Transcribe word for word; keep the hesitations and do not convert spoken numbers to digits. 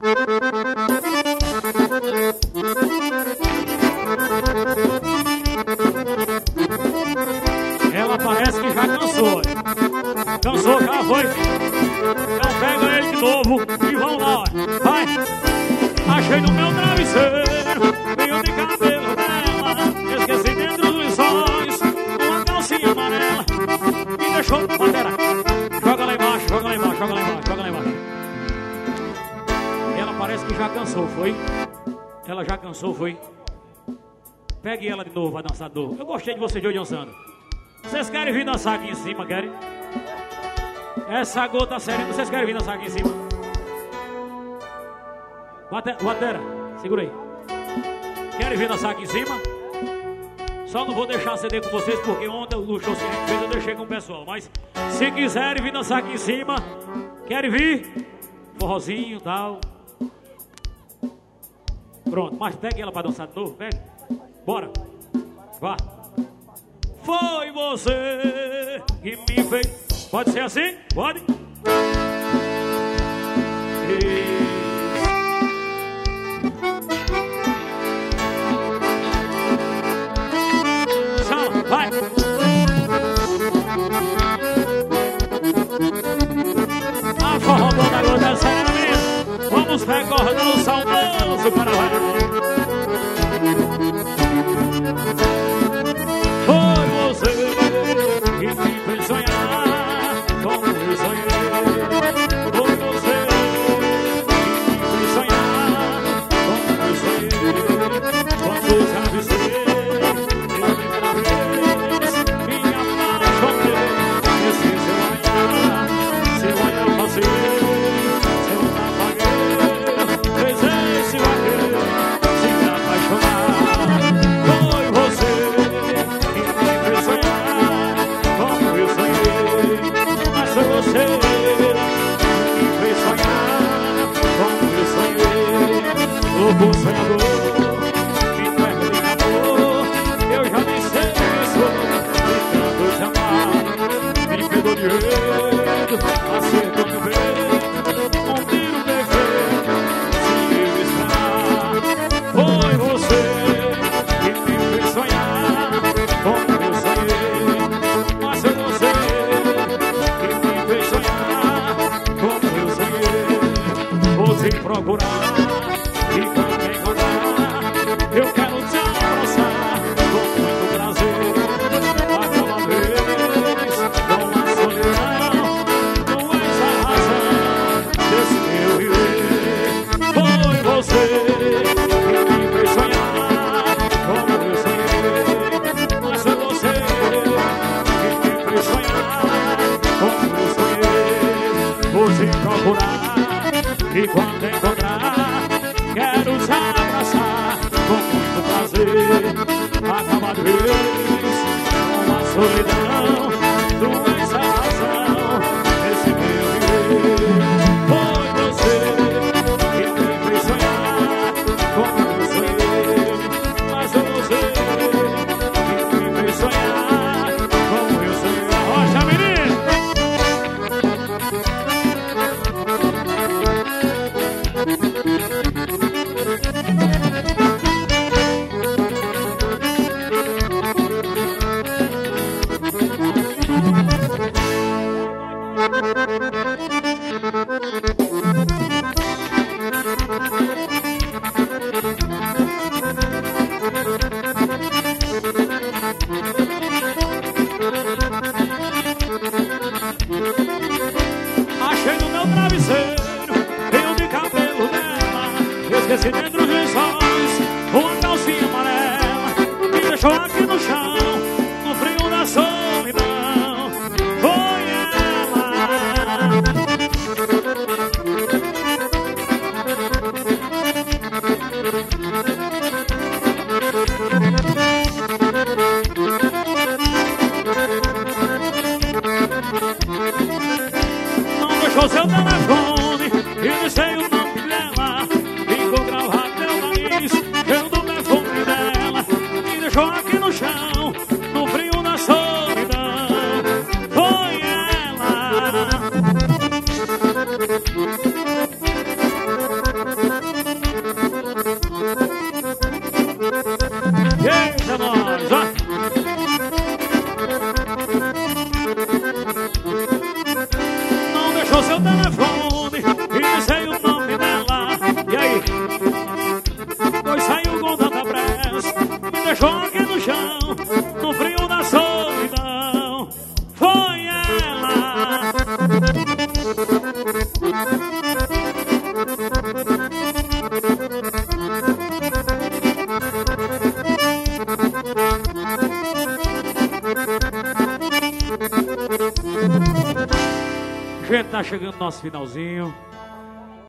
Ela parece que já cansou. Cansou, já foi. Então pega ele de novo e vamos lá. Vai. Achei no meu travesseiro meio de cabelo dela. Esqueci dentro dos sonhos uma calcinha amarela. Me deixou bandeira. Joga lá embaixo, joga lá embaixo, joga lá embaixo, joga lá embaixo. Ela parece que já cansou, foi? Ela já cansou, foi? Pegue ela de novo, vai dançar de novo. Eu gostei de vocês hoje dançando. Vocês querem vir dançar aqui em cima, querem? Essa gota serena, vocês querem vir dançar aqui em cima? Batera, segura aí. Querem vir dançar aqui em cima? Só não vou deixar C D com vocês porque ontem no show que a gente fez eu deixei com o pessoal. Mas se quiserem vir dançar aqui em cima, querem vir? Forrozinho e tal. Pronto, mas pegue ela pra dançar de novo, pegue. Bora. Vá. Foi você que me fez. Pode ser assim? Pode? E... vai! A forró da gota serena, menino. Vamos recordar o saudoso Carnaval. Foi você que me fez sonhar como eu sonhei. Foi você que me fez sonhar como eu sonhei. Quando já avisei. Louco sonhador, me pega de amor. Eu já nem sei quem sou, tentando te amar. Me perdoa de jeito, acertou meu peito, um tiro perfeito, se eu estar. Foi você que me fez sonhar como eu sonhei. Mas eu não sei que me fez sonhar como eu sonhei. Vou te procurar. E quando me encontrar, eu quero te abraçar com muito prazer. Aquela vez, com a solidão, tu és a razão desse meu viver. Foi você que me fez sonhar como eu sonhei. Mas foi você que me fez sonhar como eu sonhei. Vou te procurar e quando encontrar, quero te abraçar com muito prazer. Acaba de vez com a solidão, tu és a razão desse meu viver. Foi você que me fez sonhar como eu sonhei. Mas foi você que me fez sonhar como eu sonhei. Rocha, menino! Achei no meu travesseiro meio de cabelo dela. Eu esqueci dentro dos olhos uma calcinha amarela. Me deixou aqui no chão, no frio da solidão. Foi ela. Não deixou seu telefone e nem sei o nome dela. Ficou gravado meu telefone e dizei o nome dela. E aí? Pois saiu com tanta pressa, me deixou aqui no chão, no frio da solidão. Foi ela. Gente, tá chegando nosso finalzinho.